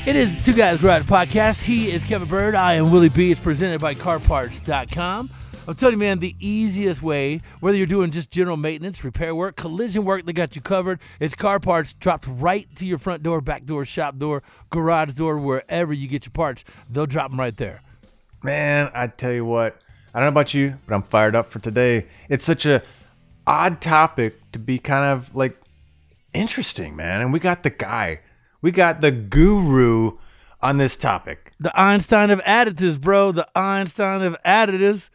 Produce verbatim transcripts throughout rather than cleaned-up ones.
It is the Two Guys Garage Podcast. He is Kevin Bird. I am Willie B. It's presented by car parts dot com. I'm telling you, man, the easiest way, whether you're doing just general maintenance, repair work, collision work, they got you covered. It's car parts dropped right to your front door, back door, shop door, garage door, wherever you get your parts. They'll drop them right there. Man, I tell you what, I don't know about you, but I'm fired up for today. It's such a odd topic to be kind of like interesting, man. And we got the guy. We got the guru on this topic. The Einstein of additives, bro. The Einstein of additives.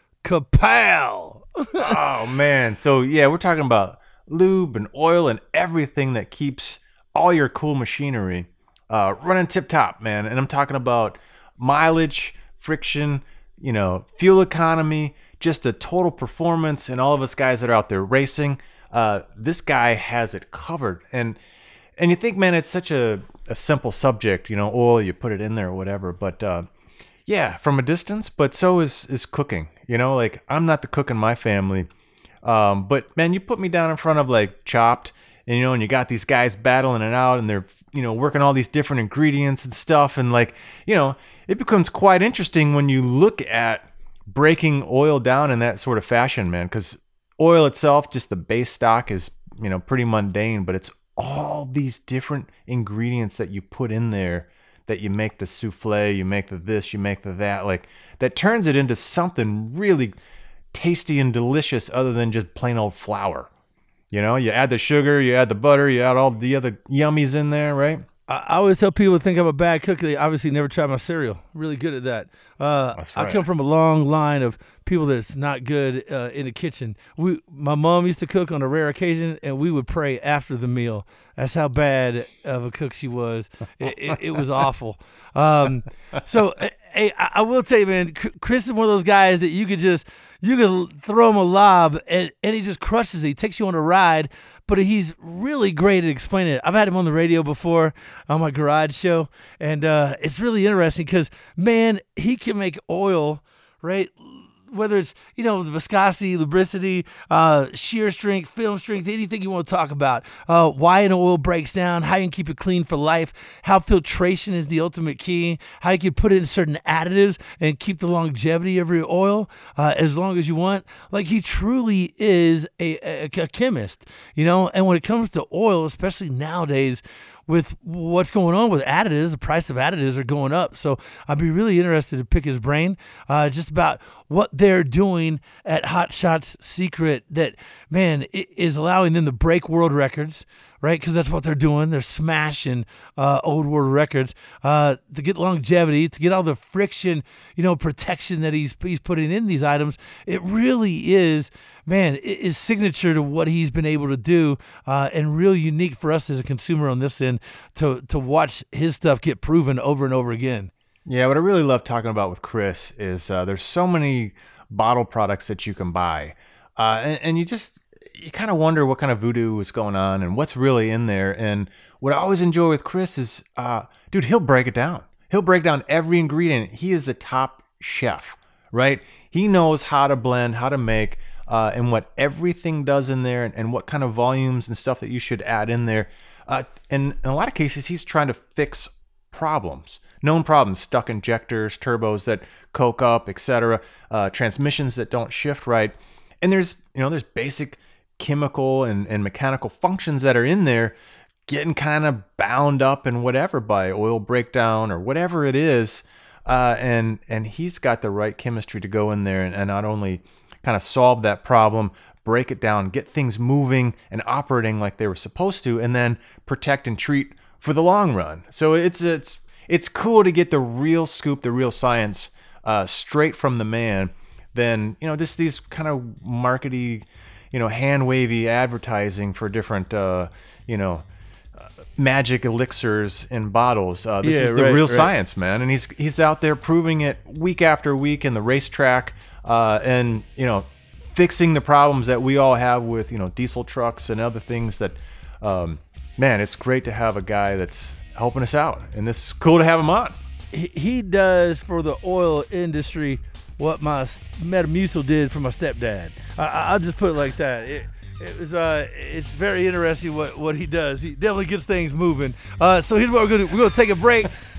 Kapow! Oh, man. So, yeah, we're talking about lube and oil and everything that keeps all your cool machinery uh, running tip-top, man. And I'm talking about mileage, friction, you know, fuel economy, just a total performance. And all of us guys that are out there racing, uh, this guy has it covered. And and you think, man, it's such a, a simple subject, you know, oil, you put it in there or whatever. But, uh, yeah, from a distance, but so is, is cooking. You know, like, I'm not the cook in my family. Um, but, man, you put me down in front of, like, Chopped, and, you know, and you got these guys battling it out, and they're, you know, working all these different ingredients and stuff. And, like, you know, it becomes quite interesting when you look at breaking oil down in that sort of fashion, man. Because oil itself, just the base stock is, you know, pretty mundane, but it's all these different ingredients that you put in there that you make the souffle, you make the this, you make the that, like that turns it into something really tasty and delicious other than just plain old flour. You know, you add the sugar, you add the butter, you add all the other yummies in there, right? I always tell people think I'm a bad cook. They obviously never tried my cereal. Really good at that. Uh, That's right. I come from a long line of people that's not good uh, in the kitchen. We, my mom used to cook on a rare occasion, and we would pray after the meal. That's how bad of a cook she was. It, it, it was awful. Um, so, hey, I, I will tell you, man, Chris is one of those guys that you could just you could throw him a lob, and, and he just crushes it. He takes you on a ride. But he's really great at explaining it. I've had him on the radio before on my garage show, and uh, it's really interesting because, man, he can make oil, right? Whether it's, you know, the viscosity, lubricity, uh, shear strength, film strength, anything you want to talk about, uh, why an oil breaks down, how you can keep it clean for life, how filtration is the ultimate key, how you can put in certain additives and keep the longevity of your oil uh, as long as you want. Like, he truly is a, a, a chemist, you know, and when it comes to oil, especially nowadays, with what's going on with additives, the price of additives are going up. So I'd be really interested to pick his brain uh, just about what they're doing at Hot Shots Secret that, man, is allowing them to break world records, right? Because that's what they're doing. They're smashing uh, old world records uh, to get longevity, to get all the friction, you know, protection that he's he's putting in these items. It really is, man, it is signature to what he's been able to do uh, and real unique for us as a consumer on this end to to watch his stuff get proven over and over again. Yeah, what I really love talking about with Chris is uh, there's so many bottle products that you can buy, uh, and, and you just you kind of wonder what kind of voodoo is going on and what's really in there. And what I always enjoy with Chris is, uh, dude, he'll break it down. He'll break down every ingredient. He is the top chef, right? He knows how to blend, how to make, uh, and what everything does in there, and, and what kind of volumes and stuff that you should add in there. Uh, and in a lot of cases, he's trying to fix problems. Known problems, stuck injectors, turbos that coke up, et cetera, uh, transmissions that don't shift right. And there's, you know, there's basic chemical and, and mechanical functions that are in there getting kind of bound up in whatever by oil breakdown or whatever it is. Uh, and, and he's got the right chemistry to go in there and, and not only kind of solve that problem, break it down, get things moving and operating like they were supposed to, and then protect and treat for the long run. So it's, it's, It's cool to get the real scoop, the real science, uh, straight from the man, than, you know, just these kind of markety, you know, hand wavy advertising for different, uh, you know, uh, magic elixirs in bottles. Uh, this yeah, is the right, real right. science, man, and he's he's out there proving it week after week in the racetrack, uh, and you know, fixing the problems that we all have with, you know, diesel trucks and other things. That, um, man, it's great to have a guy that's helping us out, and this is cool to have him on. He, he does for the oil industry what my Metamucil did for my stepdad. I, I'll just put it like that. It, it was uh, it's very interesting what, what he does. He definitely gets things moving. Uh, so here's what we're gonna do. We're gonna take a break.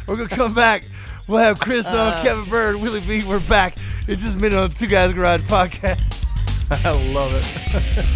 We're going to come back. We'll have Chris on, uh, Kevin Bird, Willie B. We're back in just a minute on Two Guys Garage Podcast. I love it.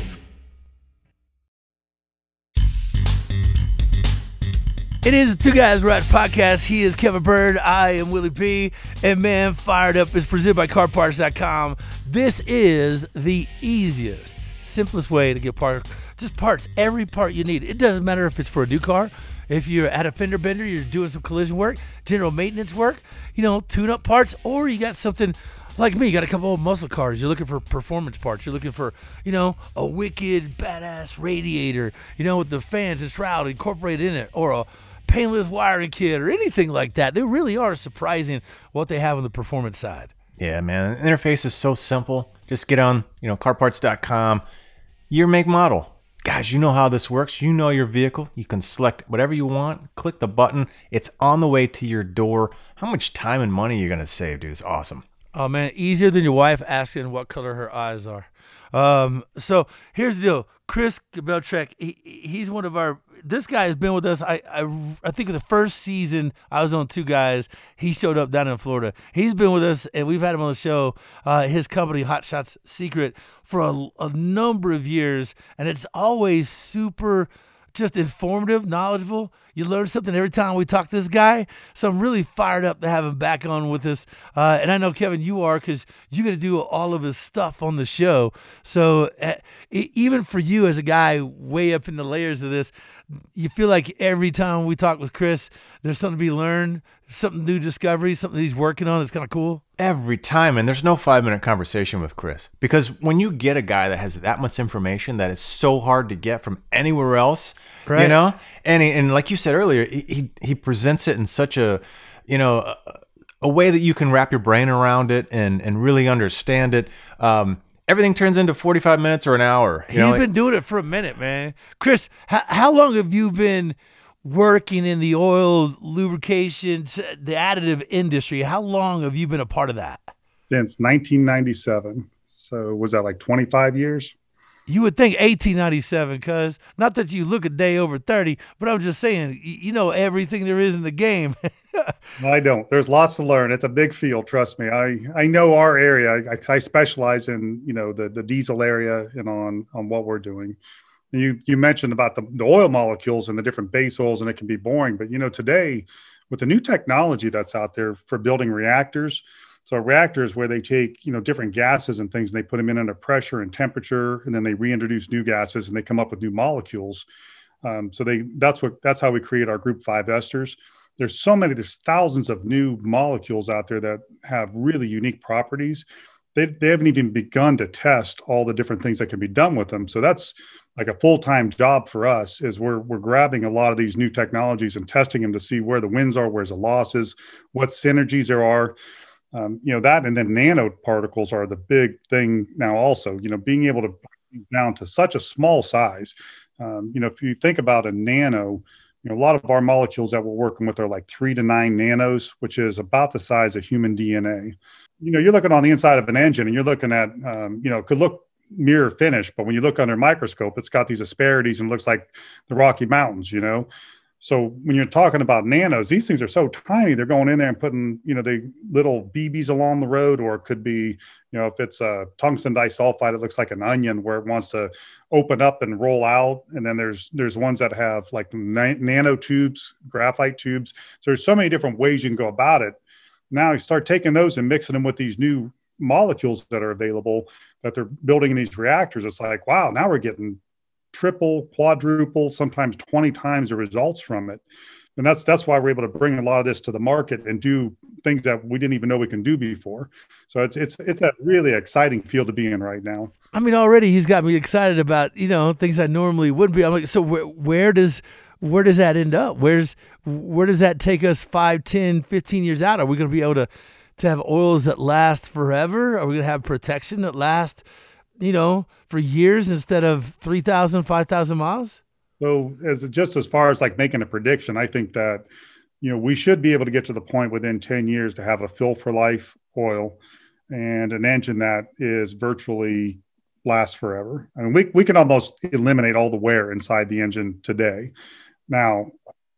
It is a Two Guys Garage Podcast. He is Kevin Bird. I am Willie B. And man, Fired Up is presented by car parts dot com. This is the easiest, simplest way to get part, just parts, every part you need. It doesn't matter if it's for a new car. If you're at a fender bender, you're doing some collision work, general maintenance work, you know, tune-up parts, or you got something like me, you got a couple of muscle cars. You're looking for performance parts. You're looking for, you know, a wicked, badass radiator, you know, with the fans and shroud incorporated in it, or a painless wiring kit or anything like that. They really are surprising what they have on the performance side. Yeah, man. The interface is so simple. Just get on, you know, car parts dot com, year, make, model. Guys, you know how this works. You know your vehicle. You can select whatever you want. Click the button. It's on the way to your door. How much time and money you're going to save, dude? It's awesome. Oh, man. Easier than your wife asking what color her eyes are. Um, so here's the deal. Chris Beltrek, he, he's one of our, this guy has been with us. I, I, I think the first season I was on Two Guys, he showed up down in Florida. He's been with us, and we've had him on the show, uh, his company, Hot Shots Secret, for a, a number of years, and it's always super just informative, knowledgeable. You learn something every time we talk to this guy. So I'm really fired up to have him back on with us. Uh, and I know, Kevin, you are, because you're going to do all of his stuff on the show. So uh, even for you as a guy way up in the layers of this, you feel like every time we talk with Chris, there's something to be learned, something new discovery, something he's working on that's kind of cool. Every time. And there's no five minute conversation with Chris, because when you get a guy that has that much information that is so hard to get from anywhere else, right. you know, and he, and like you said earlier, he, he, he presents it in such a, you know, a, a way that you can wrap your brain around it and, and really understand it. Um, everything turns into forty-five minutes or an hour. You He's know, been like, doing it for a minute, man. Chris, how, how long have you been working in the oil, lubrication, the additive industry? How long have you been a part of that? Since nineteen ninety-seven. So was that like twenty-five years? You would think eighteen ninety-seven, cuz not that you look a day over thirty, but I'm just saying, you know everything there is in the game. I don't. There's lots to learn. It's a big field. Trust me. I, I know our area. I, I specialize in, you know, the, the diesel area and on, on what we're doing. And you, you mentioned about the, the oil molecules and the different base oils, and it can be boring, but you know, today with the new technology that's out there for building reactors, so a reactor is where they take, you know, different gases and things, and they put them in under pressure and temperature, and then they reintroduce new gases and they come up with new molecules. Um, so they, that's what, that's how we create our group five esters. There's so many, there's thousands of new molecules out there that have really unique properties. They, they haven't even begun to test all the different things that can be done with them. So that's like a full-time job for us, is we're, we're grabbing a lot of these new technologies and testing them to see where the wins are, where's the losses, what synergies there are. Um, you know, that, and then nanoparticles are the big thing now also, you know, being able to down to such a small size. Um, you know, if you think about a nano, you know, a lot of our molecules that we're working with are like three to nine nanos, which is about the size of human D N A. You know, you're looking on the inside of an engine and you're looking at, um, you know, it could look mirror finish, but when you look under a microscope, it's got these asperities and looks like the Rocky Mountains, you know? So when you're talking about nanos, these things are so tiny, they're going in there and putting, you know, the little B Bs along the road, or it could be, you know, if it's a tungsten disulfide, it looks like an onion where it wants to open up and roll out. And then there's, there's ones that have like na- nanotubes, graphite tubes. So there's so many different ways you can go about it. Now you start taking those and mixing them with these new molecules that are available that they're building in these reactors. It's like, wow, now we're getting triple, quadruple, sometimes twenty times the results from it. And that's that's why we're able to bring a lot of this to the market and do things that we didn't even know we can do before. So it's it's it's a really exciting field to be in right now. I mean, already he's got me excited about, you know, things I normally wouldn't be. I'm like, so where, where does where does that end up? Where's where does that take us five, ten, fifteen years out? Are we going to be able to to have oils that last forever? Are we going to have protection that lasts, you know, for years instead of three thousand, five thousand miles? So as just as far as like making a prediction, I think that, you know, we should be able to get to the point within ten years to have a fill for life oil and an engine that is virtually lasts forever. I mean, we, we can almost eliminate all the wear inside the engine today. Now,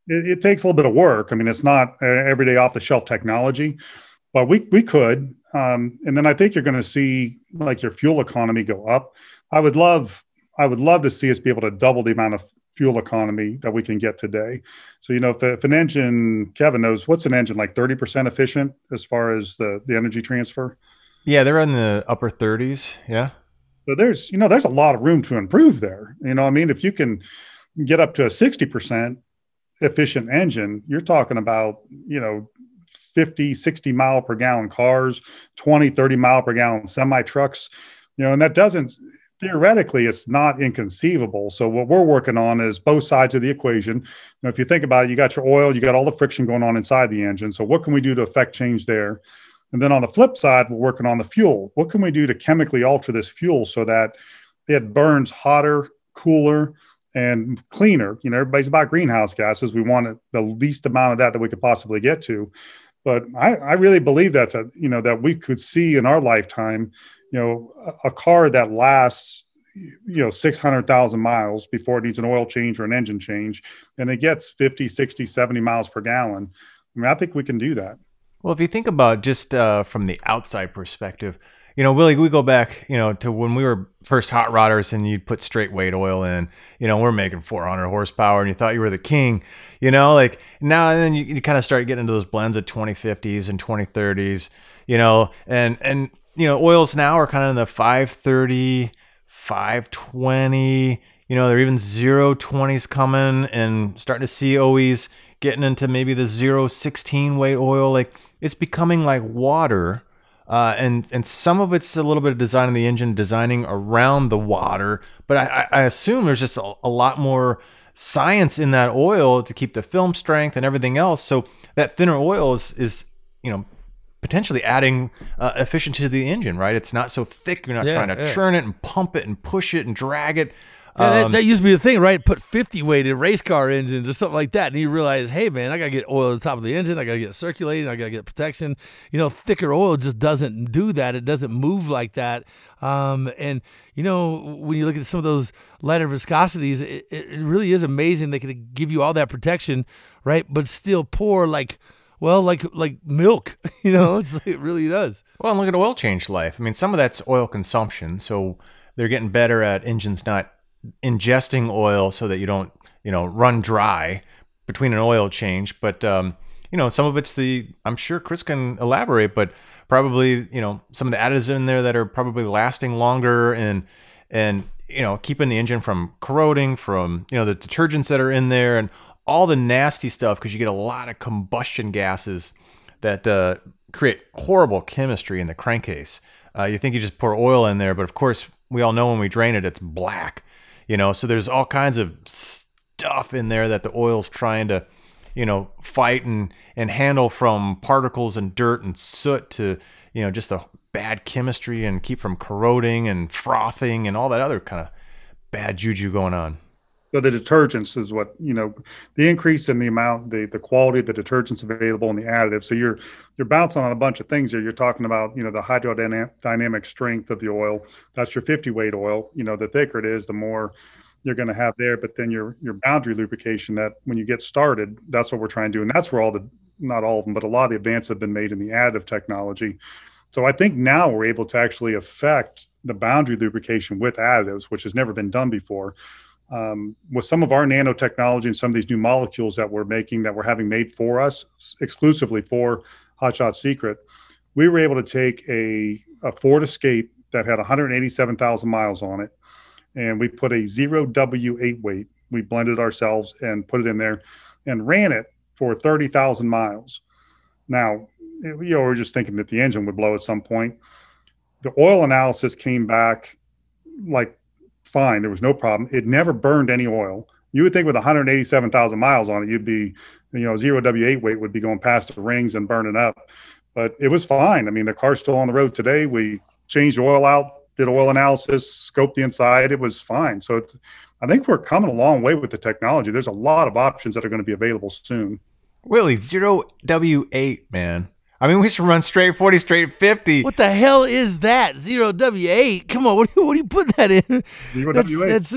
it, it takes a little bit of work. I mean, it's not everyday off the shelf technology, but we we could. Um, and then I think you're going to see like your fuel economy go up. I would love I would love to see us be able to double the amount of fuel economy that we can get today. So, you know, if, if an engine, Kevin knows, what's an engine, like thirty percent efficient as far as the, the energy transfer? Yeah, they're in the upper thirties. Yeah. So there's, you know, there's a lot of room to improve there. You know, I mean, if you can get up to a sixty percent efficient engine, you're talking about, you know, fifty, sixty mile per gallon cars, twenty, thirty mile per gallon semi trucks, you know, and that doesn't, theoretically, it's not inconceivable. So what we're working on is both sides of the equation. You know, if you think about it, you got your oil, you got all the friction going on inside the engine. So what can we do to affect change there? And then on the flip side, we're working on the fuel. What can we do to chemically alter this fuel so that it burns hotter, cooler, and cleaner? You know, everybody's about greenhouse gases. We want it, the least amount of that that we could possibly get to. But I, I really believe that's a, you know, that we could see in our lifetime, you know, a, a car that lasts, you know, six hundred thousand miles before it needs an oil change or an engine change, and it gets fifty, sixty, seventy miles per gallon. I mean, I think we can do that. Well, if you think about just uh, from the outside perspective, you know, Willie, we go back, you know, to when we were first hot rodders and you'd put straight weight oil in, you know, we're making four hundred horsepower and you thought you were the king, you know, like now and then you, you kind of start getting into those blends of twenty fifties and twenty thirties, you know, and, and, you know, oils now are kind of in the five thirty, five twenty, you know, there are even zero twenties coming and starting to see O Es getting into maybe the zero sixteen weight oil. Like it's becoming like water. Uh, and, and some of it's a little bit of design in the engine, designing around the water. But I, I assume there's just a, a lot more science in that oil to keep the film strength and everything else. So that thinner oil is, is you know, potentially adding uh, efficiency to the engine, right? It's not so thick. You're not Yeah, trying to yeah. churn it and pump it and push it and drag it. Yeah, that, Um, that used to be the thing, right? Put fifty weight in race car engines or something like that. And you realize, hey, man, I got to get oil at the top of the engine. I got to get it circulating. I got to get protection. You know, thicker oil just doesn't do that. It doesn't move like that. Um, and, you know, when you look at some of those lighter viscosities, it, it really is amazing. They can give you all that protection, right? But still pour like, well, like like milk. You know, it's like, it really does. Well, and look at oil change life. I mean, some of that's oil consumption. So they're getting better at engines not ingesting oil so that you don't, you know, run dry between an oil change. But, um, you know, some of it's the, I'm sure Chris can elaborate, but probably, you know, some of the additives in there that are probably lasting longer and, and, you know, keeping the engine from corroding, from, you know, the detergents that are in there and all the nasty stuff, because you get a lot of combustion gases that uh, create horrible chemistry in the crankcase. Uh, you think you just pour oil in there, but of course, we all know when we drain it, it's black. You know, so there's all kinds of stuff in there that the oil's trying to, you know, fight and, and handle, from particles and dirt and soot to, you know, just the bad chemistry and keep from corroding and frothing and all that other kind of bad juju going on. So the detergents is what, you know, the increase in the amount, the the quality of the detergents available and the additives. So you're you're bouncing on a bunch of things here. You're talking about, you know, the hydrodynamic strength of the oil. That's your fifty weight oil. You know, the thicker it is, the more you're going to have there. But then your your boundary lubrication, that when you get started, that's what we're trying to do. And that's where all the, not all of them, but a lot of the advances have been made in the additive technology. So I think now we're able to actually affect the boundary lubrication with additives, which has never been done before. Um, with some of our nanotechnology and some of these new molecules that we're making, that we're having made for us exclusively for Hot Shot Secret, we were able to take a, a Ford Escape that had one hundred eighty-seven thousand miles on it, and we put a zero W eight weight. We blended ourselves and put it in there and ran it for thirty thousand miles. Now, you know, we're just thinking that the engine would blow at some point. The oil analysis came back like fine. There was no problem. It never burned any oil. You would think with one hundred eighty-seven thousand miles on it, you'd be, you know, zero W eight weight would be going past the rings and burning up, but it was fine. I mean, the car's still on the road today. We changed oil out, did oil analysis, scoped the inside. It was fine. So it's, I think we're coming a long way with the technology. There's a lot of options that are going to be available soon. Willie, zero W eight, man. I mean, we used to run straight forty, straight fifty. What the hell is that? Zero W eight? Come on, what are you, what are you putting that in? Zero W eight. That's, that's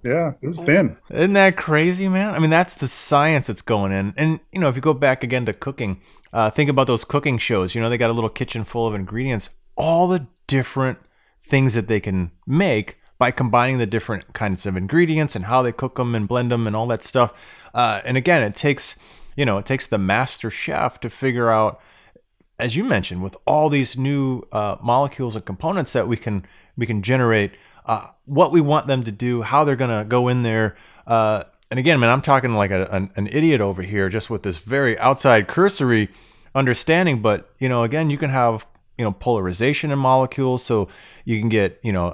Yeah, it was thin. Isn't that crazy, man? I mean, that's the science that's going in. And, you know, if you go back again to cooking, uh, think about those cooking shows. You know, they got a little kitchen full of ingredients, all the different things that they can make by combining the different kinds of ingredients and how they cook them and blend them and all that stuff. Uh, and again, it takes, you know, it takes the master chef to figure out, as you mentioned, with all these new uh, molecules and components that we can we can generate, uh, what we want them to do, how they're going to go in there. Uh, and again, man, I'm talking like a, an, an idiot over here, just with this very outside cursory understanding. But, you know, again, you can have, you know, polarization in molecules, so you can get, you know,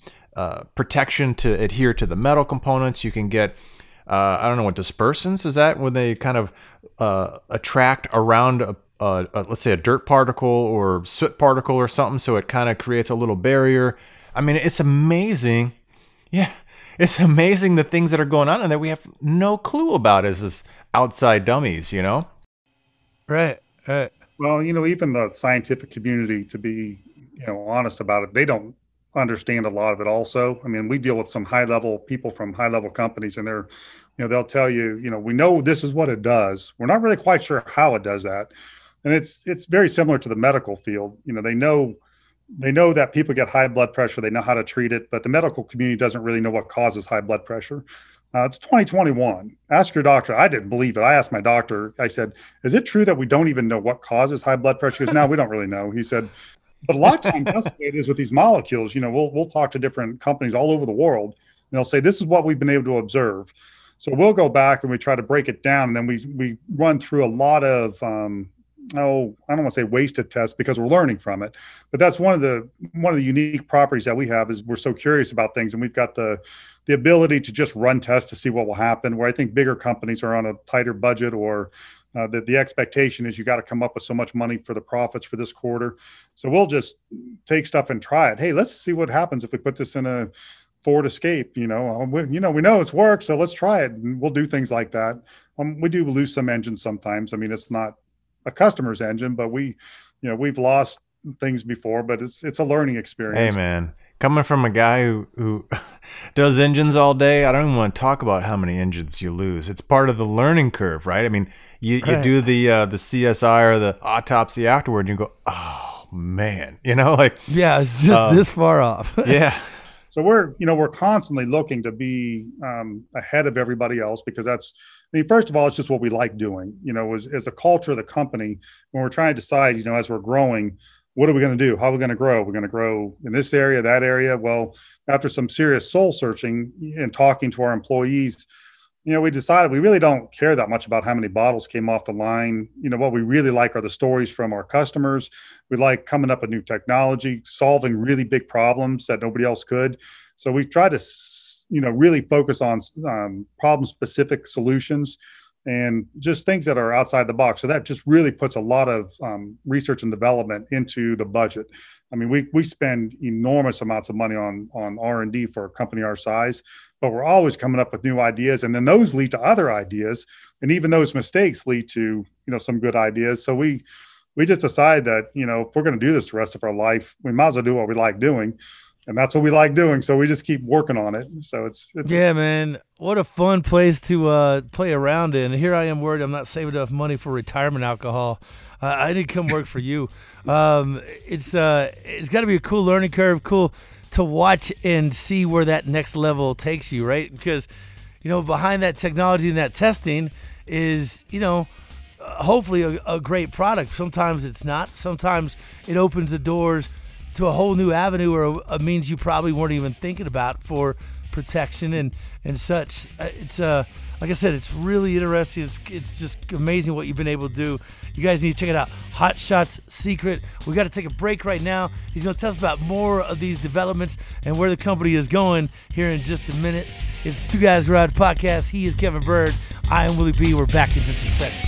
uh, protection to adhere to the metal components. You can get, uh, I don't know what dispersants is that, when they kind of uh, attract around a, a, a, let's say a dirt particle or soot particle or something, so it kind of creates a little barrier. I mean, it's amazing. Yeah, it's amazing the things that are going on and that we have no clue about as this outside dummies, you know? Right, right. Well, you know, even the scientific community, to be, you know, honest about it, they don't understand a lot of it also. I mean, we deal with some high level people from high level companies, and they're, you know, they'll tell you, you know, we know this is what it does. We're not really quite sure how it does that. And it's it's very similar to the medical field. You know, they know they know that people get high blood pressure. They know how to treat it, but the medical community doesn't really know what causes high blood pressure. Uh, it's twenty twenty-one. Ask your doctor. I didn't believe it. I asked my doctor. I said, is it true that we don't even know what causes high blood pressure? He goes, no, we don't really know. He said, but a lot of times that's the way it is with these molecules. You know, we'll we'll talk to different companies all over the world, and they'll say, this is what we've been able to observe. So we'll go back and we try to break it down, and then we we run through a lot of um, oh, I don't want to say wasted tests, because we're learning from it. But that's one of the one of the unique properties that we have, is we're so curious about things, and we've got the the ability to just run tests to see what will happen, where I think bigger companies are on a tighter budget, or uh, that the expectation is you got to come up with so much money for the profits for this quarter. So we'll just take stuff and try it. Hey, let's see what happens if we put this in a Ford Escape. You know, we, you know, we know it's worked, so let's try it. And we'll do things like that. Um, we do lose some engines sometimes. I mean, it's not a customer's engine, but we, you know, we've lost things before, but it's it's a learning experience. Hey, man. Coming from a guy who, who does engines all day, I don't even want to talk about how many engines you lose. It's part of the learning curve, right? I mean, you, you Right. do the uh, the C S I or the autopsy afterward, and you go, oh, man. You know, like, Yeah, it's just Um, this far off. yeah. So we're, you know, we're constantly looking to be um, ahead of everybody else, because that's, I mean, first of all, it's just what we like doing. You know, as, as a culture of the company, when we're trying to decide, you know, as we're growing, what are we going to do? How are we going to grow? We're going to grow in this area, that area. Well, after some serious soul searching and talking to our employees, you know, we decided we really don't care that much about how many bottles came off the line. You know, what we really like are the stories from our customers. We like coming up with new technology, solving really big problems that nobody else could. So we try to, you know, really focus on um, problem-specific solutions and just things that are outside the box. So that just really puts a lot of um, research and development into the budget. I mean, we we spend enormous amounts of money on on R and D for a company our size, but we're always coming up with new ideas, and then those lead to other ideas, and even those mistakes lead to, you know, some good ideas. So we we just decide that, you know, if we're going to do this the rest of our life, we might as well do what we like doing. And that's what we like doing. So we just keep working on it. So it's, it's Yeah, man. What a fun place to uh, play around in. Here I am worried I'm not saving enough money for retirement alcohol. Uh, I didn't come work for you. Um, it's uh, it's got to be a cool learning curve, cool to watch and see where that next level takes you, right? Because, you know, behind that technology and that testing is, you know, uh, hopefully a, a great product. Sometimes it's not. Sometimes it opens the doors to a whole new avenue, or a, a means you probably weren't even thinking about for protection and and such. Uh, It's uh like I said, it's really interesting. It's it's just amazing what you've been able to do. You guys need to check it out. Hot Shots Secret. We got to take a break right now. He's going to tell us about more of these developments and where the company is going here in just a minute. It's Two Guys Garage Podcast. He is Kevin Bird. I am Willie B. We're back in just a second.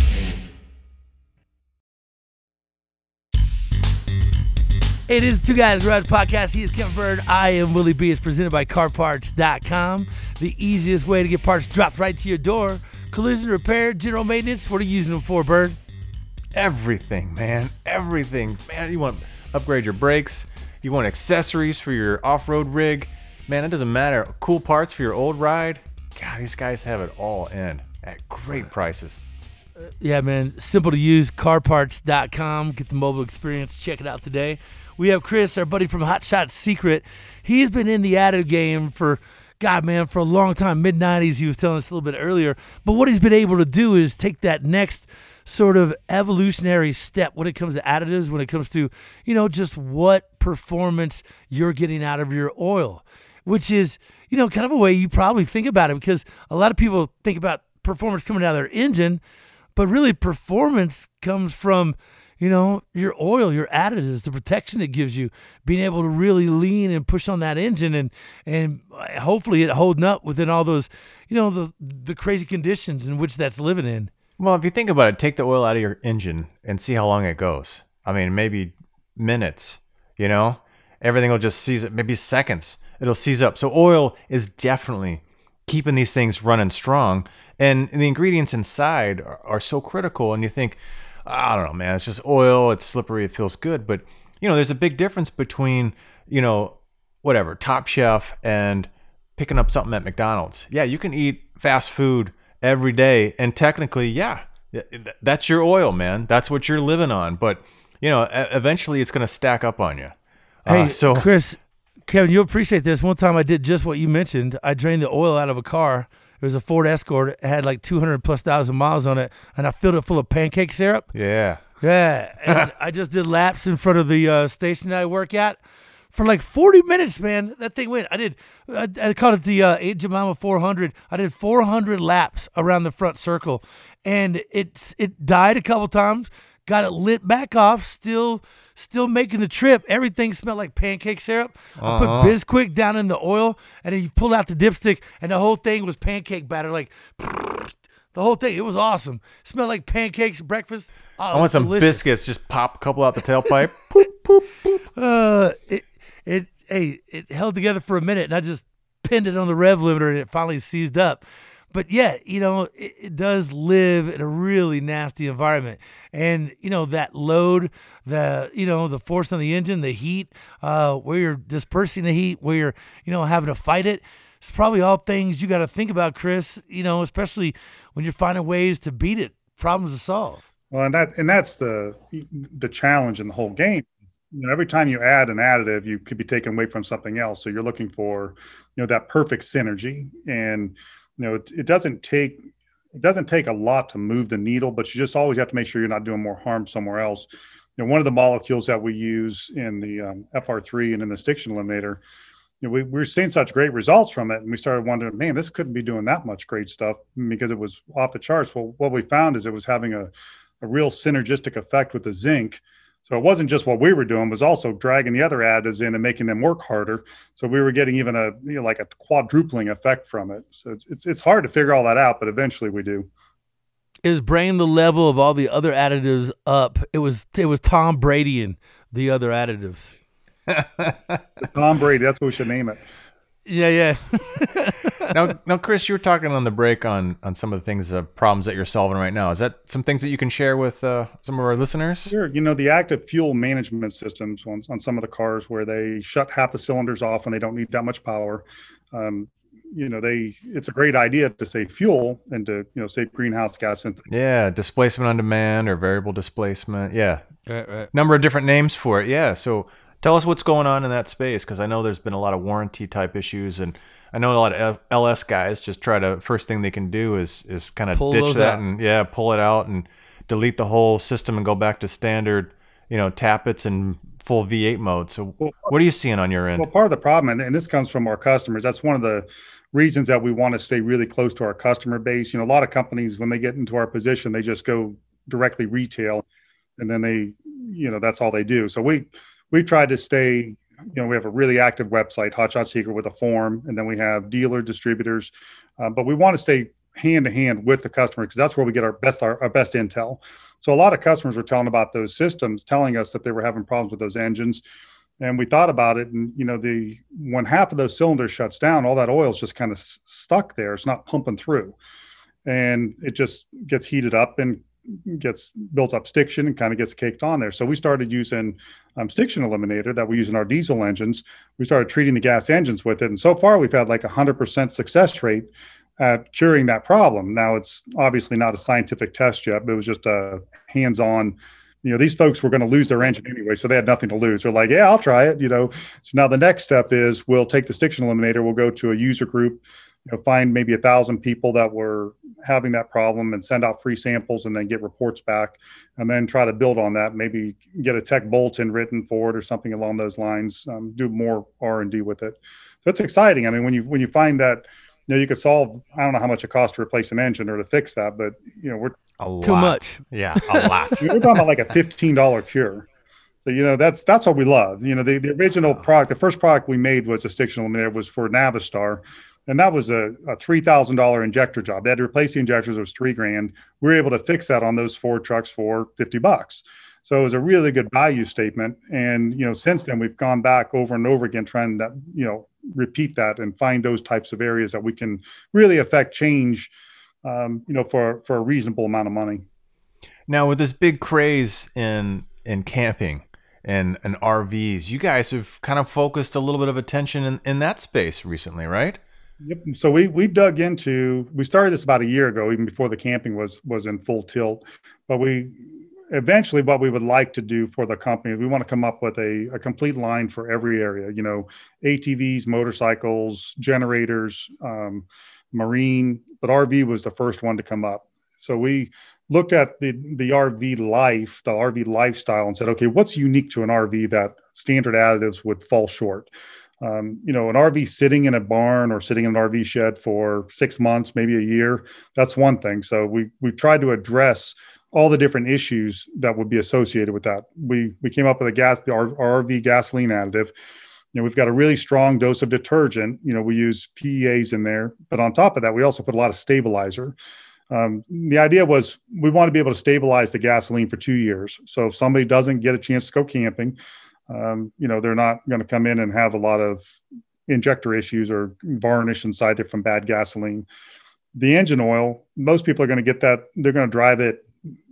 It is Two Guys Garage Podcast. He is Kevin Bird. I am Willie B. It's presented by car parts dot com. The easiest way to get parts dropped right to your door. Collision repair, general maintenance. What are you using them for, Bird? Everything, man. Everything. Man, you want to upgrade your brakes. You want accessories for your off-road rig. Man, it doesn't matter. Cool parts for your old ride. God, these guys have it all in at great prices. Yeah, man. Simple to use. car parts dot com. Get the mobile experience. Check it out today. We have Chris, our buddy from Hot Shot Secret. He's been in the additive game for, God, man, for a long time. mid nineties, he was telling us a little bit earlier. But what he's been able to do is take that next sort of evolutionary step when it comes to additives, when it comes to, you know, just what performance you're getting out of your oil, which is, you know, kind of a way you probably think about it, because a lot of people think about performance coming out of their engine, but really performance comes from, you know, your oil, your additives, the protection it gives you, being able to really lean and push on that engine, and and hopefully it holding up within all those, you know, the the crazy conditions in which that's living in. Well, if you think about it, take the oil out of your engine and see how long it goes. I mean, maybe minutes, you know? Everything will just seize up, maybe seconds. It'll seize up. So oil is definitely keeping these things running strong. And the ingredients inside are, are so critical. And you think, I don't know, man, it's just oil, it's slippery, it feels good. But, you know, there's a big difference between, you know, whatever, Top Chef and picking up something at McDonald's. Yeah, you can eat fast food every day, and technically, yeah, that's your oil, man. That's what you're living on. But, you know, eventually it's going to stack up on you. Hey, uh, so Chris, Kevin, you'll appreciate this. One time I did just what you mentioned. I drained the oil out of a car. It was a Ford Escort. It had like two hundred plus thousand miles on it, and I filled it full of pancake syrup. Yeah. Yeah. And I just did laps in front of the uh, station that I work at for like forty minutes, man. That thing went. I did, I, I called it the uh, Aunt Jemima four hundred. I did four hundred laps around the front circle, and it's it died a couple times. Got it lit back off, still still making the trip. Everything smelled like pancake syrup. Uh-huh. I put Bisquick down in the oil, and then you pulled out the dipstick, and the whole thing was pancake batter. Like, the whole thing. It was awesome. Smelled like pancakes, breakfast. Oh, I want some delicious. biscuits. Just pop a couple out the tailpipe. Poop, poop, poop. Uh, it, it, hey, it held together for a minute, and I just pinned it on the rev limiter, and it finally seized up. But yeah, you know, it, it does live in a really nasty environment. And, you know, that load, the, you know, the force on the engine, the heat, uh, where you're dispersing the heat, where you're, you know, having to fight it, it's probably all things you got to think about, Chris, you know, especially when you're finding ways to beat it, problems to solve. Well, and that, and that's the, the challenge in the whole game. You know, every time you add an additive, you could be taken away from something else. So you're looking for, you know, that perfect synergy. And, you know, it, it doesn't take it doesn't take a lot to move the needle, but you just always have to make sure you're not doing more harm somewhere else. You know, one of the molecules that we use in the um, F R three and in the Stiction Eliminator, you know, we, we were seeing such great results from it, and we started wondering, man, this couldn't be doing that much great stuff because it was off the charts. Well, what we found is it was having a, a real synergistic effect with the zinc. So it wasn't just what we were doing, it was also dragging the other additives in and making them work harder. So we were getting even a, you know, like a quadrupling effect from it. So it's, it's, it's hard to figure all that out, but eventually we do. Is bringing the level of all the other additives up. It was, it was Tom Brady and the other additives. Tom Brady, that's what we should name it. Yeah, yeah. now, now, Chris, you were talking on the break on on some of the things, uh, problems that you're solving right now. Is that some things that you can share with uh, some of our listeners? Sure. You know, the active fuel management systems on, on some of the cars where they shut half the cylinders off when they don't need that much power. Um, you know, they it's a great idea to save fuel and to, you know, save greenhouse gas. And yeah, displacement on demand or variable displacement. Yeah, right, right. Number of different names for it. Yeah, so tell us what's going on in that space, because I know there's been a lot of warranty type issues, and I know a lot of L S guys just try to, first thing they can do is is kind of ditch that out. And yeah, pull it out and delete the whole system and go back to standard, you know, tappets and full V eight mode. So well, what are you seeing on your end? Well, part of the problem, and, and this comes from our customers, that's one of the reasons that we want to stay really close to our customer base. You know, a lot of companies, when they get into our position, they just go directly retail, and then they, you know, that's all they do. So we, we tried to stay, you know, we have a really active website, Hot Shot Secret, with a form, and then we have dealer distributors, uh, but we want to stay hand to hand with the customer because that's where we get our best our, our best intel. So a lot of customers were telling about those systems, telling us that they were having problems with those engines, and we thought about it. And you know, the when half of those cylinders shuts down, all that oil is just kind of s- stuck there. It's not pumping through, and it just gets heated up and gets built up stiction and kind of gets caked on there. So we started using um, stiction eliminator that we use in our diesel engines. We started treating the gas engines with it. And so far we've had like a hundred percent success rate at curing that problem. Now it's obviously not a scientific test yet, but it was just a hands-on. You know, these folks were going to lose their engine anyway, so they had nothing to lose. They're like, yeah, I'll try it, you know. So now the next step is we'll take the stiction eliminator, we'll go to a user group, you know, find maybe a thousand people that were having that problem and send out free samples and then get reports back, and then try to build on that, maybe get a tech bulletin written for it or something along those lines, um, do more R and D with it. So it's exciting. I mean, when you when you find that, you know, you could solve, I don't know how much it costs to replace an engine or to fix that, but, you know, we're A lot. Too much. Yeah, a lot. we're talking about like a fifteen dollars cure. So, you know, that's that's what we love. You know, the, the original product, the first product we made was a stiction eliminator, was for Navistar. And that was a, a three thousand dollars injector job. They had to replace the injectors. It was three grand. We were able to fix that on those Ford trucks for fifty bucks. So it was a really good value statement. And, you know, since then we've gone back over and over again, trying to, you know, repeat that and find those types of areas that we can really affect change, um, you know, for, for a reasonable amount of money. Now, with this big craze in in camping and, and R Vs, you guys have kind of focused a little bit of attention in, in that space recently, right? Yep. So we we dug into, we started this about a year ago, even before the camping was was in full tilt. But we eventually, what we would like to do for the company, we want to come up with a, a complete line for every area, you know, A T Vs, motorcycles, generators, um, marine, but R V was the first one to come up. So we looked at the, the R V life, the R V lifestyle, and said, okay, what's unique to an R V that standard additives would fall short? Um, you know, an R V sitting in a barn or sitting in an R V shed for six months, maybe a year, that's one thing. So we we tried to address all the different issues that would be associated with that. We we came up with a gas, the R, R V gasoline additive. You know, we've got a really strong dose of detergent. You know, we use P E As in there, but on top of that, we also put a lot of stabilizer. Um, the idea was we want to be able to stabilize the gasoline for two years. So if somebody doesn't get a chance to go camping, um, you know, they're not going to come in and have a lot of injector issues or varnish inside there from bad gasoline. The engine oil, most people are going to get that. They're going to drive it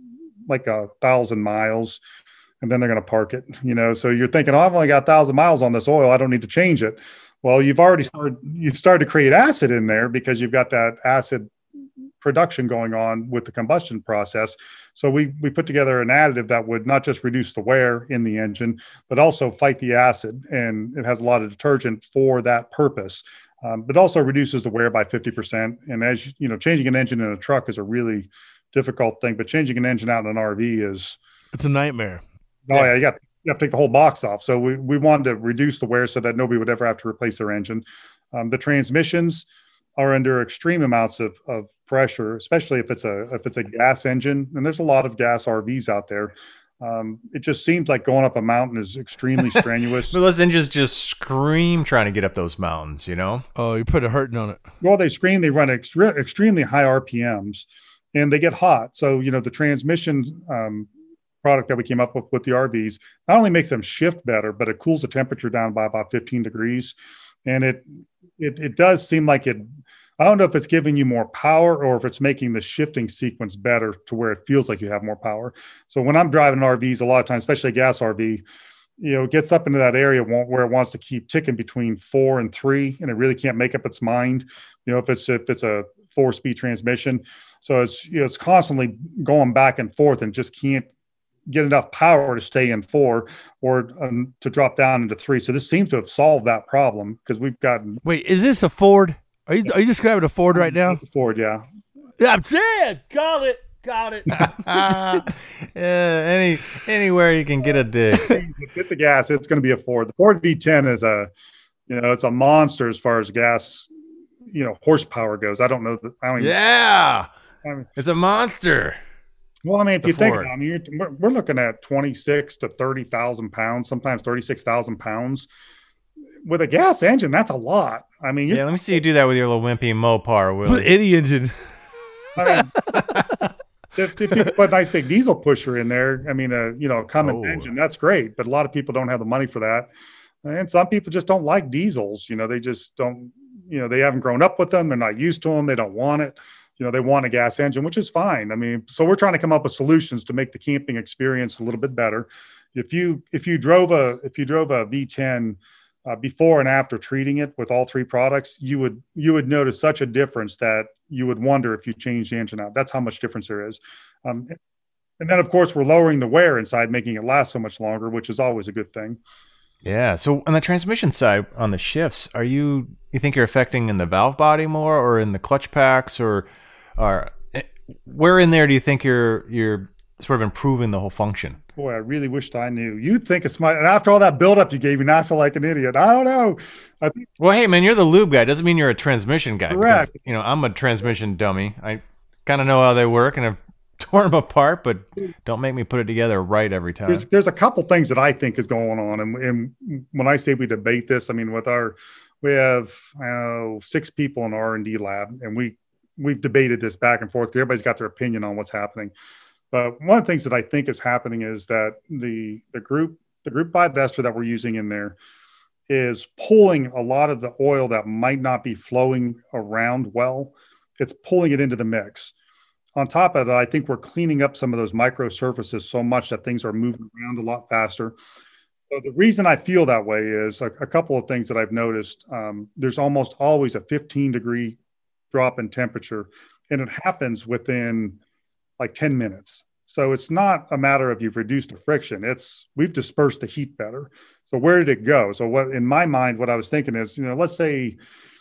like a thousand miles and then they're going to park it, you know? So you're thinking, oh, I've only got a thousand miles on this oil. I don't need to change it. Well, you've already started, you've started to create acid in there because you've got that acid production going on with the combustion process. So we, we put together an additive that would not just reduce the wear in the engine, but also fight the acid. And it has a lot of detergent for that purpose. Um, but also reduces the wear by fifty percent. And as you know, changing an engine in a truck is a really difficult thing, but changing an engine out in an R V is, It's a nightmare. oh yeah, yeah you got you have to take the whole box off. So we, we wanted to reduce the wear so that nobody would ever have to replace their engine. Um, the transmissions are under extreme amounts of, of pressure, especially if it's a if it's a gas engine. And there's a lot of gas R Vs out there. Um, it just seems like going up a mountain is extremely strenuous. But those engines just scream trying to get up those mountains, you know? Oh, you put a hurting on it. Well, they scream, they run extre- extremely high R P Ms and they get hot. So, you know, the transmission um, product that we came up with with the R Vs not only makes them shift better, but it cools the temperature down by about fifteen degrees. And it, it, it does seem like it, I don't know if it's giving you more power or if it's making the shifting sequence better to where it feels like you have more power. So when I'm driving R Vs, a lot of times, especially a gas R V, you know, it gets up into that area where it wants to keep ticking between four and three, and it really can't make up its mind. You know, if it's if it's a four-speed transmission, so it's you know it's constantly going back and forth and just can't get enough power to stay in four or um, to drop down into three. So this seems to have solved that problem because we've gotten. Wait, is this a Ford? Are you are you describing a Ford right now? It's a Ford, yeah. Yeah, I'm saying, got it, got it. yeah, any anywhere you can get a dig. If it's a gas, it's going to be a Ford. The Ford V ten is a, you know, it's a monster as far as gas, you know, horsepower goes. I don't know. The, I don't even, Yeah, I mean, it's a monster. well, I mean, if The you think Ford. about it, I mean, you're, we're, we're looking at twenty-six to thirty thousand pounds, sometimes thirty-six thousand pounds. With a gas engine, that's a lot. I mean, you're, Yeah, let me see you do that with your little wimpy Mopar, Will. With any engine. I mean, if, if you put a nice big diesel pusher in there, I mean, a you know, a Cummins Oh. engine, that's great. But a lot of people don't have the money for that, and some people just don't like diesels. You know, they just don't. You know, they haven't grown up with them. They're not used to them. They don't want it. you know, they want a gas engine, which is fine. I mean, so we're trying to come up with solutions to make the camping experience a little bit better. If you if you drove a if you drove a V ten uh, before and after treating it with all three products, you would you would notice such a difference that you would wonder if you changed the engine out. That's how much difference there is. Um, and then, of course, we're lowering the wear inside, making it last so much longer, which is always a good thing. Yeah. So on the transmission side, on the shifts, are you you think you're affecting in the valve body more, or in the clutch packs, or or where in there do you think you're you're sort of improving the whole function? Boy, I really wished I knew. You'd think it's my, and after all that buildup you gave me, now I feel like an idiot. I don't know. I think, well, hey man, you're the lube guy. Doesn't mean you're a transmission guy. Correct. Because, you know, I'm a transmission dummy. I kind of know how they work and I've torn them apart, but don't make me put it together right every time. There's, there's a couple things that I think is going on. And, and when I say we debate this, I mean, with our, we have uh, six people in our R and D lab, and we, we've debated this back and forth. Everybody's got their opinion on what's happening. But one of the things that I think is happening is that the the group the group five ester that we're using in there is pulling a lot of the oil that might not be flowing around well. It's pulling it into the mix. On top of that, I think we're cleaning up some of those micro surfaces so much that things are moving around a lot faster. So the reason I feel that way is a, a couple of things that I've noticed. Um, there's almost always a fifteen degree drop in temperature, and it happens within like ten minutes. So it's not a matter of you've reduced the friction. It's we've dispersed the heat better. So where did it go? So what, in my mind, what I was thinking is, you know, let's say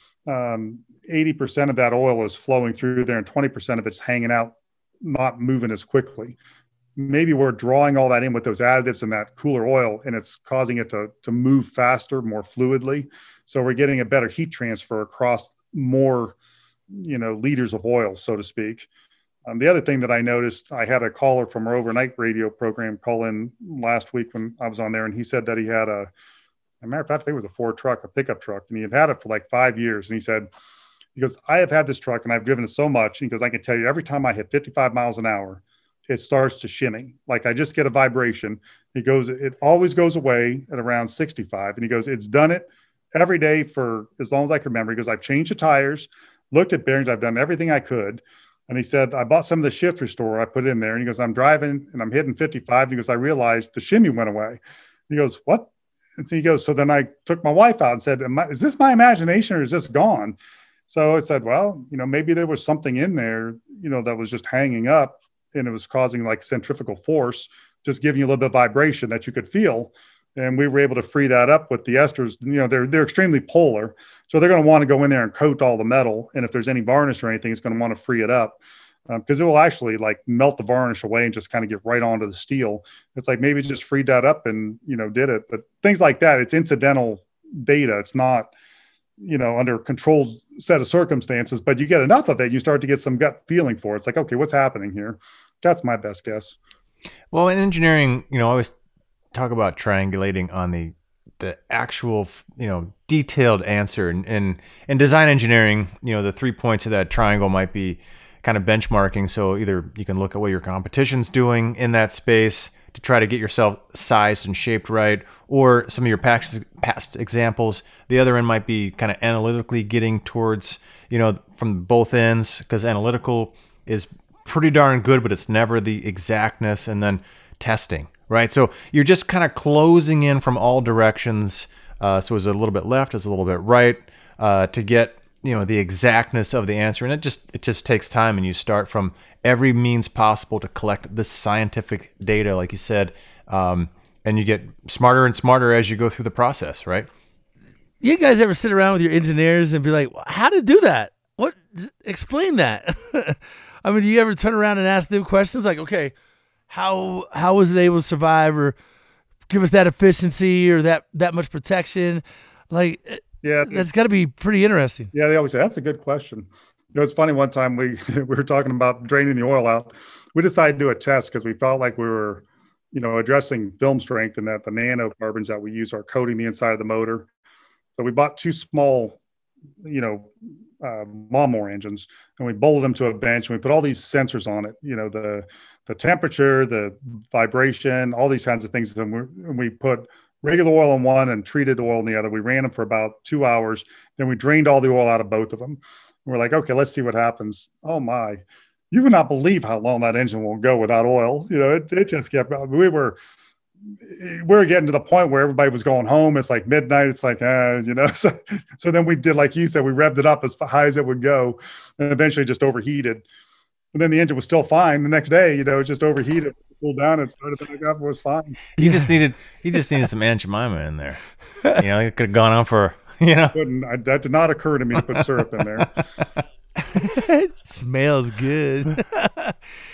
um, eighty percent of that oil is flowing through there and twenty percent of it's hanging out, not moving as quickly. Maybe we're drawing all that in with those additives and that cooler oil, and it's causing it to, to move faster, more fluidly. So we're getting a better heat transfer across more, you know, liters of oil, so to speak. Um, the other thing that I noticed, I had a caller from our overnight radio program call in last week when I was on there, and he said that he had a, as a matter of fact, I think it was a Ford truck, a pickup truck, and he had had it for like five years. And he said, he goes, I have had this truck and I've driven it so much. He goes, I can tell you every time I hit fifty-five miles an hour, it starts to shimmy. Like I just get a vibration. He goes, it always goes away at around sixty-five. And he goes, it's done it every day for as long as I can remember. He goes, I've changed the tires, looked at bearings, I've done everything I could. And he said, I bought some of the shift restorer, I put it in there. And he goes, I'm driving and I'm hitting fifty-five. He goes, I realized the shimmy went away. He goes, what? And so he goes, so then I took my wife out and said, Am I, is this my imagination or is this gone? So I said, well, you know, maybe there was something in there, you know, that was just hanging up and it was causing like centrifugal force, just giving you a little bit of vibration that you could feel. And we were able to free that up with the esters. You know, they're they're extremely polar. So they're going to want to go in there and coat all the metal. And if there's any varnish or anything, it's going to want to free it up because um, it will actually like melt the varnish away and just kind of get right onto the steel. It's like maybe just freed that up and, you know, did it. But things like that, it's incidental data. It's not, you know, under a controlled set of circumstances, but you get enough of it, you start to get some gut feeling for it. It's like, okay, what's happening here? That's my best guess. Well, in engineering, you know, I always talk about triangulating on the the actual, you know, detailed answer. And in, in design engineering, you know, the three points of that triangle might be kind of benchmarking. So either you can look at what your competition's doing in that space to try to get yourself sized and shaped right, or some of your past, past examples. The other end might be kind of analytically getting towards, you know, from both ends, because analytical is pretty darn good, but it's never the exactness. And then testing, right? So you're just kind of closing in from all directions. Uh, so is it a little bit left? Is it a little bit right? Uh, to get, you know, the exactness of the answer. And it just, it just takes time. And you start from every means possible to collect the scientific data, like you said. Um, and you get smarter and smarter as you go through the process, right? You guys ever sit around with your engineers and be like, how to do that? What? Explain that. I mean, do you ever turn around and ask them questions like, okay, how how was it able to survive, or give us that efficiency or that, that much protection? Like, yeah, that's got to be pretty interesting. Yeah, they always say, that's a good question. You know, it's funny, one time we, we were talking about draining the oil out. We decided to do a test because we felt like we were, you know, addressing film strength and that the nanocarbons that we use are coating the inside of the motor. So we bought two small, you know, uh, lawnmower engines, and we bolted them to a bench, and we put all these sensors on it, you know, the the temperature, the vibration, all these kinds of things. And we, and we put regular oil in one and treated oil in the other. We ran them for about two hours. Then we drained all the oil out of both of them. We're like, okay, let's see what happens. Oh my, you would not believe how long that engine will go without oil. You know, it, it just kept, we were, we were getting to the point where everybody was going home. It's like midnight. It's like, uh, you know, so, so then we did, like you said, we revved it up as high as it would go and eventually just overheated. And then the engine was still fine. The next day, you know, it just overheated, cooled down, and started back up. It was fine. You just needed, you just needed some Aunt Jemima in there. You know, it could have gone on for, you know. I, that did not occur to me to put syrup in there. Smells good. uh,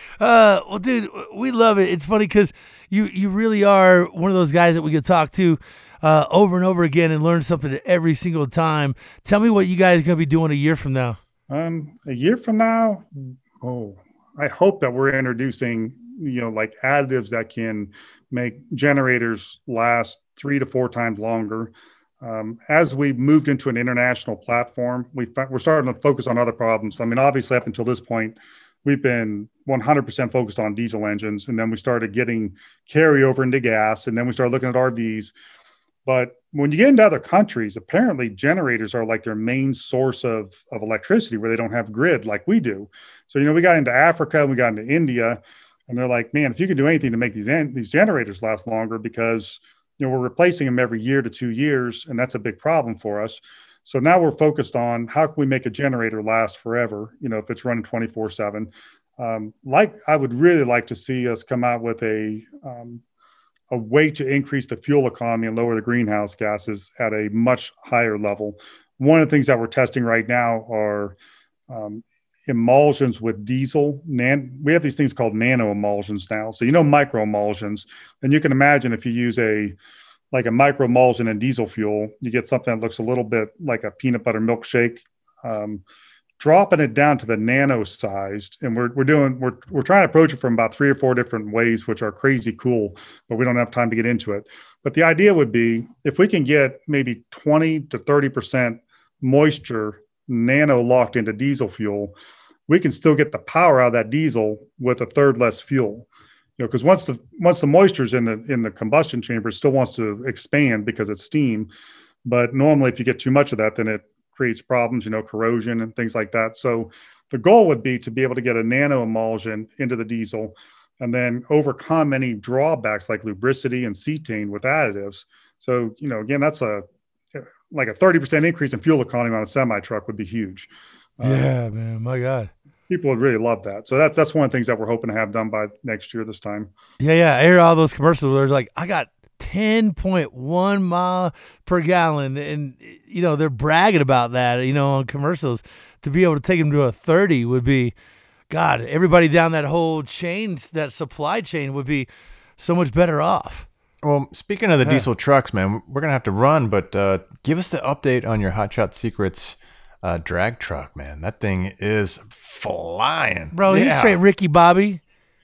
well, dude, we love it. It's funny because you you really are one of those guys that we could talk to uh, over and over again and learn something every single time. Tell me what you guys are going to be doing a year from now. Um, a year from now. Oh, I hope that we're introducing, you know, like additives that can make generators last three to four times longer. Um, as we moved into an international platform, we, we're starting to focus on other problems. I mean, obviously, up until this point, we've been one hundred percent focused on diesel engines, and then we started getting carryover into gas, and then we started looking at R Vs. But when you get into other countries, apparently generators are like their main source of, of electricity where they don't have grid like we do. So, you know, we got into Africa, we got into India, and they're like, man, if you can do anything to make these these generators last longer, because, you know, we're replacing them every year to two years, and that's a big problem for us. So now we're focused on how can we make a generator last forever, you know, if it's running twenty-four seven. Um, like I would really like to see us come out with a um, a way to increase the fuel economy and lower the greenhouse gases at a much higher level. One of the things that we're testing right now are um, emulsions with diesel. Nan- we have these things called nano emulsions now. So, you know, micro emulsions, and you can imagine if you use a, like a micro emulsion in diesel fuel, you get something that looks a little bit like a peanut butter milkshake. Um, dropping it down to the nano sized, and we're we're doing we're we're trying to approach it from about three or four different ways, which are crazy cool, but we don't have time to get into it. But the idea would be if we can get maybe twenty to thirty percent moisture nano locked into diesel fuel, we can still get the power out of that diesel with a third less fuel. You know, because once the once the moisture's in the in the combustion chamber, it still wants to expand because it's steam. But normally, if you get too much of that, then it creates problems, you know, corrosion and things like that. So the goal would be to be able to get a nano emulsion into the diesel and then overcome any drawbacks like lubricity and cetane with additives. So, you know, again, that's a like a thirty percent increase in fuel economy on a semi truck would be huge. Yeah, uh, man, my God. People would really love that. So that's that's one of the things that we're hoping to have done by next year this time. Yeah, yeah. I hear all those commercials where they're like, I got ten point one mile per gallon. And, you know, they're bragging about that, you know, on commercials. To be able to take them to a thirty would be, God, everybody down that whole chain, that supply chain would be so much better off. Well, speaking of the Yeah. diesel trucks, man, we're going to have to run, but uh, give us the update on your Hot Shot Secrets uh, drag truck, man. That thing is flying. Bro, he's Yeah. straight Ricky Bobby.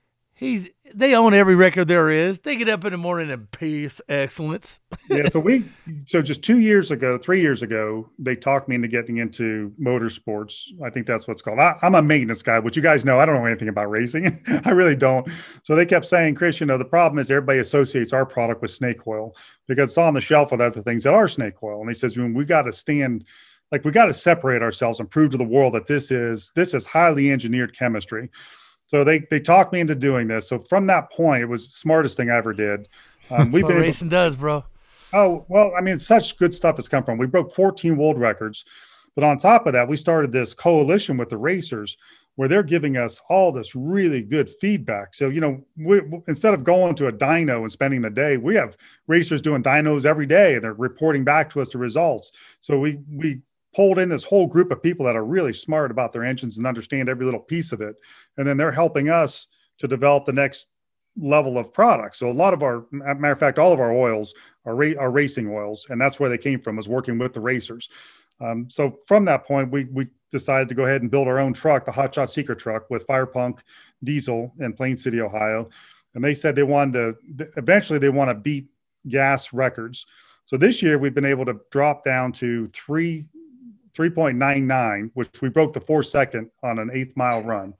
He's They own every record there is. They get up in the morning and peace, excellence. Yeah, so we, so just two years ago, three years ago, they talked me into getting into motorsports. I think that's what's called. I, I'm a maintenance guy, which you guys know, I don't know anything about racing. I really don't. So they kept saying, Chris, you know, the problem is everybody associates our product with snake oil because it's on the shelf with other things that are snake oil. And he says, we got to stand, like we got to separate ourselves and prove to the world that this is, this is highly engineered chemistry. So they they talked me into doing this. So from that point, it was the smartest thing I ever did. Um, we've That's what been able, racing does, bro. oh well, I mean, such good stuff has come from. We broke fourteen world records, but on top of that, we started this coalition with the racers where they're giving us all this really good feedback. So you know, we, instead of going to a dyno and spending the day, we have racers doing dynos every day, and they're reporting back to us the results. So we we. pulled in this whole group of people that are really smart about their engines and understand every little piece of it. And then they're helping us to develop the next level of products. So a lot of our, matter of fact, all of our oils are, ra- are racing oils. And that's where they came from, was working with the racers. Um, so from that point, we we decided to go ahead and build our own truck, the Hot Shot Secret truck with Firepunk diesel in Plain City, Ohio. And they said they wanted to, eventually they want to beat gas records. So this year we've been able to drop down to three three point nine nine, which we broke the four second on an eighth mile run.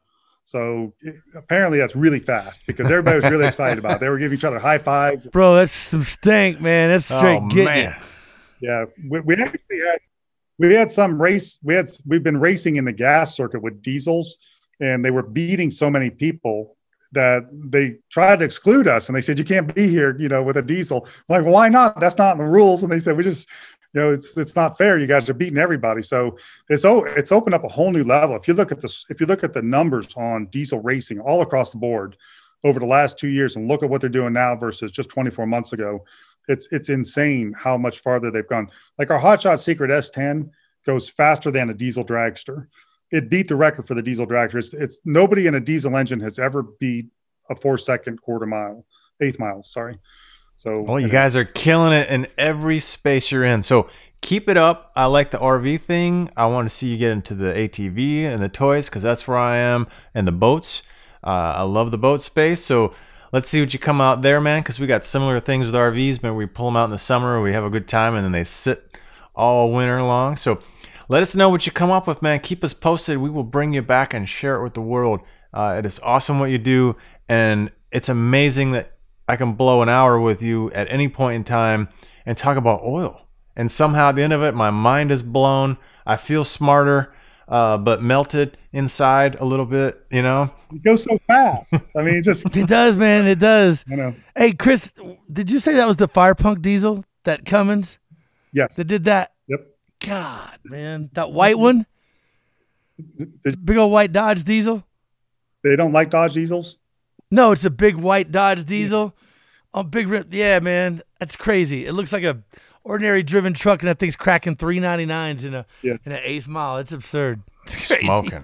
So it, apparently that's really fast because everybody was really excited about it. They were giving each other high fives. Bro, that's some stank, man. That's straight Oh, getting man. it. Yeah. We, we actually had, we had some race. We had we've been racing in the gas circuit with diesels, and they were beating so many people that they tried to exclude us, and they said, you can't be here, you know, with a diesel. I'm like, well, why not? That's not in the rules. And they said, we just, you know, it's it's not fair. You guys are beating everybody. So it's oh, it's opened up a whole new level. If you look at this, if you look at the numbers on diesel racing all across the board over the last two years, and look at what they're doing now versus just twenty-four months ago, it's it's insane how much farther they've gone. Like our Hot Shot Secret S ten goes faster than a diesel dragster. It beat the record for the diesel dragster. It's, it's nobody in a diesel engine has ever beat a four second quarter mile, eighth mile. Sorry. So, well, you guys are killing it in every space you're in. So keep it up. I like the R V thing. I want to see you get into the A T V and the toys, because that's where I am, and the boats. Uh, I love the boat space. So let's see what you come out there, man, because we got similar things with R Vs. But we pull them out in the summer, we have a good time, and then they sit all winter long. So let us know what you come up with, man. Keep us posted. We will bring you back and share it with the world. Uh, it is awesome what you do, and it's amazing that I can blow an hour with you at any point in time and talk about oil. And somehow at the end of it, my mind is blown. I feel smarter, uh, but melted inside a little bit, you know? It goes so fast. I mean, it just... It does, man. It does. I know. Hey, Chris, did you say that was the Fire Punk diesel, that Cummins? Yes. That did that? Yep. God, man. That white one? The, Big old white Dodge diesel? they don't like Dodge diesels? No, it's a big white Dodge diesel on big rim. Yeah, man. That's crazy. It looks like a ordinary driven truck, and that thing's cracking three ninety-nines in a Yeah. in an eighth mile. It's absurd. It's crazy. Smoking.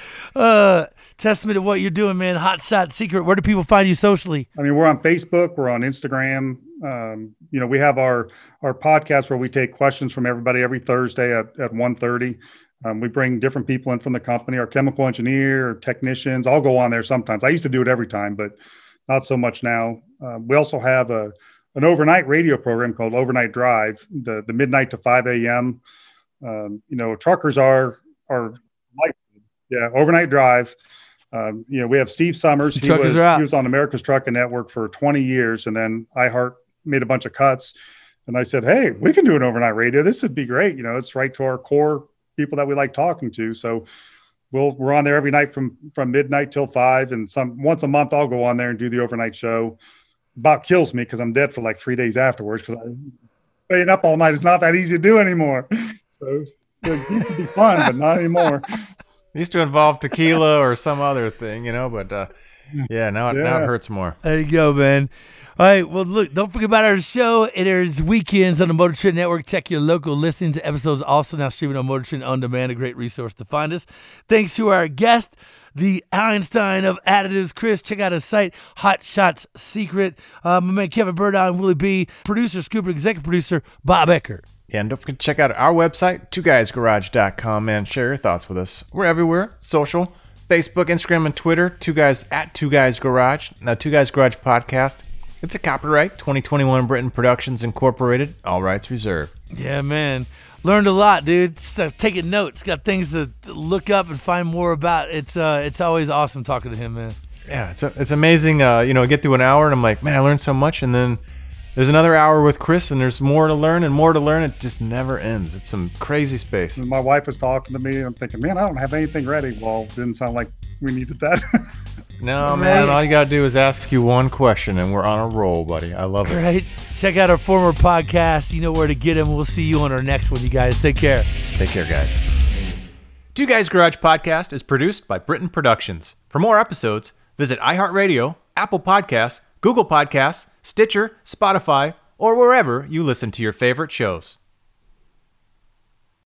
Uh, testament to what you're doing, man. Hot Shot Secret. Where do people find you socially? I mean, we're on Facebook, we're on Instagram. Um, you know, we have our our podcast where we take questions from everybody every Thursday at, at one thirty. Um, we bring different people in from the company, our chemical engineer, our technicians. I'll go on there sometimes. I used to do it every time, but not so much now. Uh, we also have a an overnight radio program called Overnight Drive, the the midnight to five a.m. Um, you know, truckers are are like, yeah, Overnight Drive. Um, you know, we have Steve Summers. He Truckers was, are out. he was on America's Trucking Network for twenty years, and then iHeart made a bunch of cuts. And I said, hey, we can do an overnight radio. This would be great. You know, it's right to our core people that we like talking to. So we'll, we're on there every night from, from midnight till five. And some, once a month, I'll go on there and do the overnight show. About kills me because I'm dead for like three days afterwards, because staying up all night is not that easy to do anymore. So it used to be fun, but not anymore. Used to involve tequila or some other thing, you know, but uh, yeah, now it, now Yeah. it hurts more. There you go, man. All right. Well, look, don't forget about our show. It airs weekends on the Motor Trend Network. Check your local listings. Episodes also now streaming on Motor Trend On Demand, a great resource to find us. Thanks to our guest, the Einstein of additives, Chris. Check out his site, Hot Shots Secret. Uh, my man Kevin Burdine, Willie B, producer, Scooper, executive producer, Bob Eckert. Yeah, and don't forget to check out our website, two guys garage dot com, and share your thoughts with us. We're everywhere, social, Facebook, Instagram, and Twitter, two guys at two guys garage. Now, two guys garage podcast. It's a copyright twenty twenty-one Britain Productions Incorporated. All rights reserved. Yeah, man. Learned a lot, dude. So taking notes. Got things to, to look up and find more about. It's uh, it's always awesome talking to him, man. Yeah, it's a, it's amazing. Uh, you know, I get through an hour and I'm like, man, I learned so much, and then there's another hour with Chris, and there's more to learn and more to learn. It just never ends. It's some crazy space. And my wife was talking to me, and I'm thinking, man, I don't have anything ready. Well, it didn't sound like we needed that. No, man, all you got to do is ask you one question, and we're on a roll, buddy. I love it. Right? Check out our former podcast. You know where to get him. We'll see you on our next one, you guys. Take care. Take care, guys. Two Guys Garage Podcast is produced by Britain Productions. For more episodes, visit iHeartRadio, Apple Podcasts, Google Podcasts, Stitcher, Spotify, or wherever you listen to your favorite shows.